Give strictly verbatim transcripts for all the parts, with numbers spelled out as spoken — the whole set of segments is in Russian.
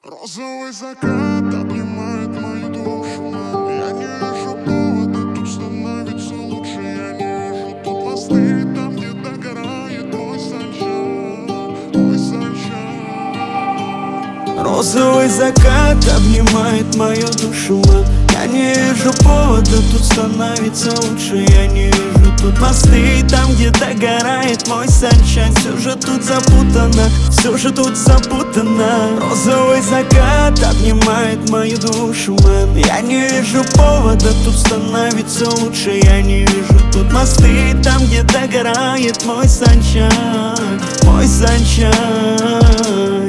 Розовый закат обнимает мою душу, мам. Я не вижу повода, тут становится лучше. Я не вижу тут мосты, там где догорает мой санчан, мой санчан. Розовый закат обнимает мою душу, мам. Я не вижу повода, тут становится лучше. Я не вижу тут мосты, там где догорает мой санчан. Все же тут запутано, все же тут запутано. Розовый закат обнимает мою душу, мэн. Я не вижу повода, тут становится лучше. Я не вижу тут мосты, там где догорает мой санчан, мой санчан.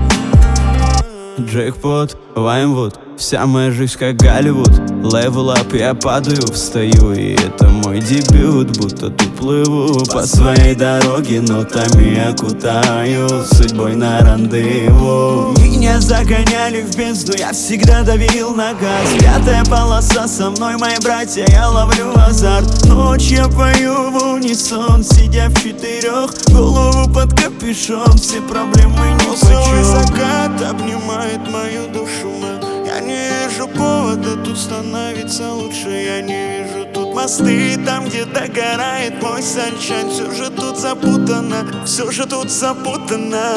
Джекпот, Ваймвуд, вся моя жизнь как Голливуд. Левел ап, я падаю, встаю, и это мой дебют. Будто тут плыву по своей дороге, нотами окутаю судьбой на рандеву. Меня загоняли в бездну, я всегда давил на газ. Пятая полоса со мной, мои братья, я ловлю азарт. Ночь я пою в унисон, сидя в четырех, голову под капюшон, все проблемы ни по чем. Розовый закат обнимает мою душу, мэн. Я не вижу повода, тут становится лучше. Я не вижу тут мосты, там где догорает мой санчан. Все же тут запутано, все же тут запутано.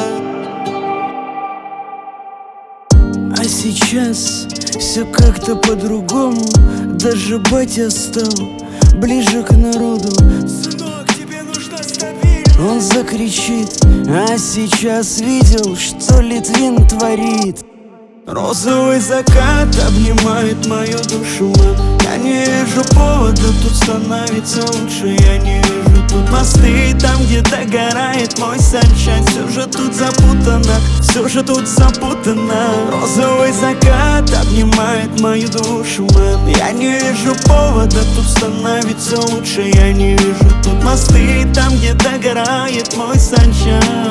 А сейчас все как-то по-другому. Даже батя стал ближе к народу. Сынок, тебе нужна стабильность. Он закричит, а сейчас видел, что Литвин творит. Розовый закат обнимает мою душу, мэн. Я не вижу повода, тут становится лучше. Я не вижу тут мосты, там где догорает мой санчан. Все же тут запутано, все же тут запутано. Розовый закат обнимает мою душу, мэн. Я не вижу повода, тут становится лучше. Я не вижу тут мосты, там где догорает мой санчан.